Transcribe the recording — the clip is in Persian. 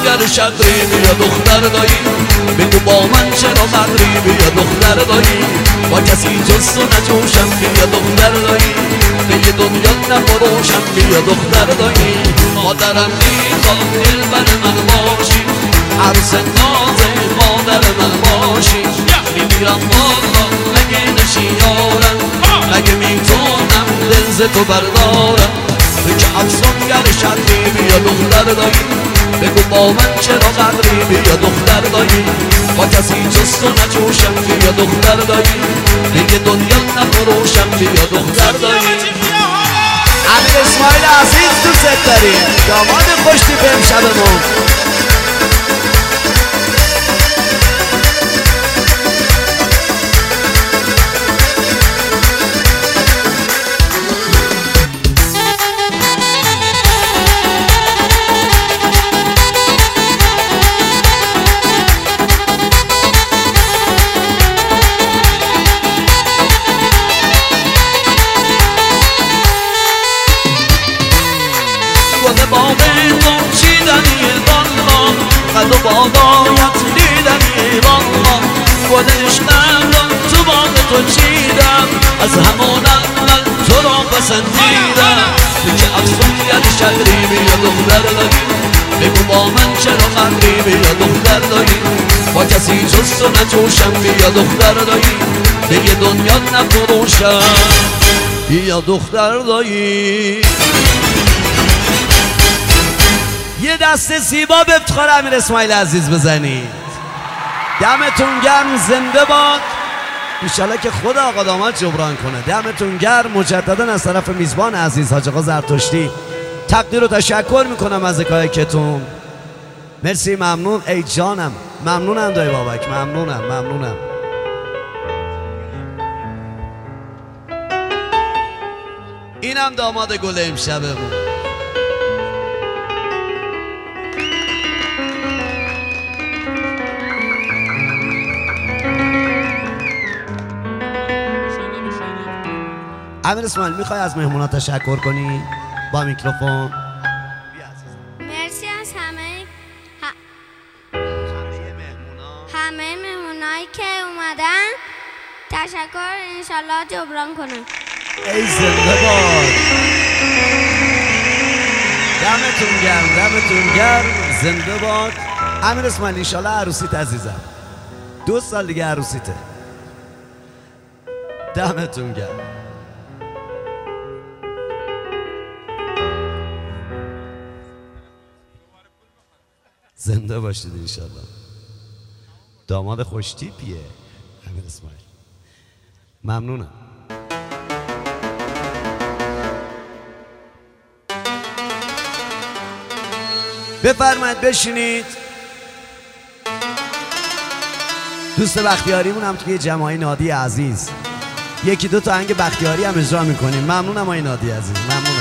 افسانگر شقریبی یا دختر دایی، بگو با من چرا مغریبی یا دختر دایی، با کسی جز تو نجوشم بیا دختر دایی، به یه دنیا نفروشم بیا دختر دایی. مادرم میخواد دلبر من باشی، عروس ناز مادر من باشی، میمیرم والا اگه نشی یارم، اگه میتونم دل ز تو بردارم. تو که افسانگر شقریبی یا دختر دایی، بگو با من چرا غریبی یا دختر دایی، با کسی جز تو نجوشم بیا دختر دایی، دیگه دنیا نفروشم بیا دختر دایی. امیر اسماعیل عزیز دوست داریم، داماد خوشتی به امشبمون. گل باغ تو چیدنی والا، قد و بادایت دیدنی والا، گل عشقم را تو باغ تو چیدم، از همون اول تو را پسندیدم. تو که افسانگر شقریبی یا دختر دایی، بگو با من چرا غریبی یا دختر دایی، با کسی جز تو نجوشم بیا دختر دایی، به یه دنیا نفروشم بیا دختر دایی. یه دست زیبا به افتخار امیر اسماعیل عزیز بزنید. دمتون گرم، زنده باد. انشالله که خود آقا داماد جبران کنه. دمتون گرم. مجددا از طرف میزبان عزیز حاج آقا زرتشتی تقدیر و تشکر میکنم از کتون. مرسی، ممنون. ای جانم، ممنونم دایی بابک، ممنونم. اینم داماد گل امشبمون. امیر اسماعیل میخوای از مهمونا تشکر کنی با میکروفون؟ مرسی از همه مهمونایی که اومدن. تشکر، انشالله جبران کنم. ای زنده باد. دمتون گرم، زنده باد. امیر اسماعیل انشالله عروسیت عزیزم، 2 سال دیگه عروسیته. دمتون گرم. زنده باشید انشالله. داماد خوشتیپیه امیر اسماعیل. ممنونم. بفرمایید بشینید. دوست بختیاریمون هم توی جمعی نادی عزیز 1-2 تا آهنگ بختیاری هم اجرا میکنیم. ممنونم آقای نادی عزیز، ممنونم.